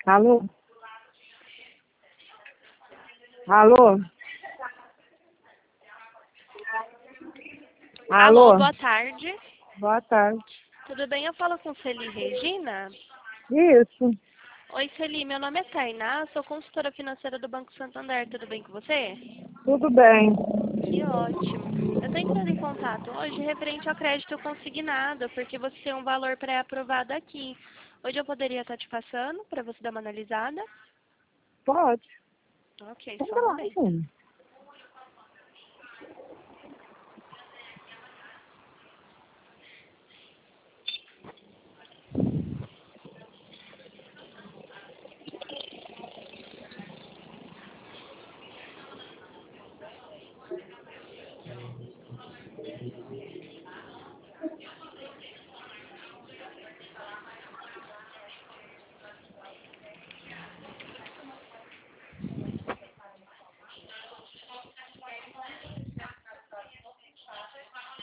Alô? Alô? Alô, boa tarde. Boa tarde. Tudo bem? Eu falo com Celi Regina. Isso, Oi, Celi, meu nome é Tainá, sou consultora financeira do Banco Santander. Tudo bem com você? tudo bem. Que ótimo. Eu estou entrando em contato hoje referente ao crédito consignado, porque você tem um valor pré-aprovado aqui. Hoje eu poderia estar te passando para você dar uma analisada? Pode. Ok, só Entra um lá, momento. gente.